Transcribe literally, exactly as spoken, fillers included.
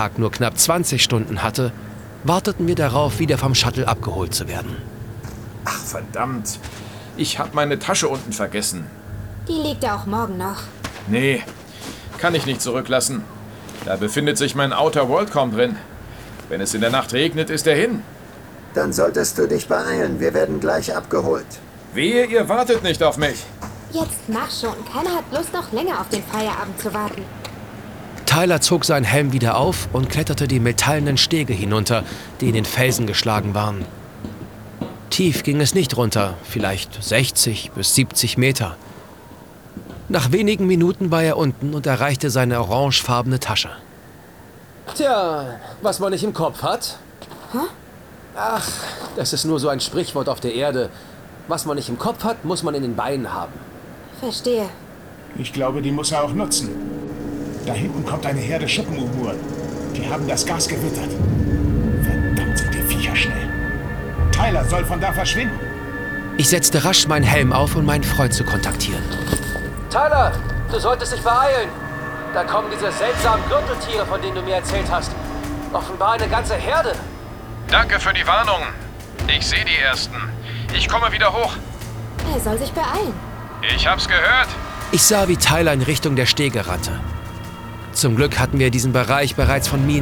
Tag nur knapp zwanzig Stunden hatte, warteten wir darauf, wieder vom Shuttle abgeholt zu werden. Ach, verdammt. Ich hab meine Tasche unten vergessen. Die liegt ja auch morgen noch. Nee, kann ich nicht zurücklassen. Da befindet sich mein Outer Worldcom drin. Wenn es in der Nacht regnet, ist er hin. Dann solltest du dich beeilen. Wir werden gleich abgeholt. Wehe, ihr wartet nicht auf mich. Jetzt mach schon. Keiner hat Lust, noch länger auf den Feierabend zu warten. Tyler zog seinen Helm wieder auf und kletterte die metallenen Stege hinunter, die in den Felsen geschlagen waren. Tief ging es nicht runter, vielleicht sechzig bis siebzig Meter. Nach wenigen Minuten war er unten und erreichte seine orangefarbene Tasche. Tja, was man nicht im Kopf hat. Hä? Ach, das ist nur so ein Sprichwort auf der Erde. Was man nicht im Kopf hat, muss man in den Beinen haben. Verstehe. Ich glaube, die muss er auch nutzen. Da hinten kommt eine Herde Schuppenumuren. Die haben das Gas gewittert. Verdammt sind die Viecher schnell. Tyler soll von da verschwinden. Ich setzte rasch meinen Helm auf, um meinen Freund zu kontaktieren. Tyler, du solltest dich beeilen. Da kommen diese seltsamen Gürteltiere, von denen du mir erzählt hast. Offenbar eine ganze Herde. Danke für die Warnung. Ich sehe die Ersten. Ich komme wieder hoch. Er soll sich beeilen. Ich hab's gehört. Ich sah, wie Tyler in Richtung der Stege rannte. Zum Glück hatten wir diesen Bereich bereits von Minen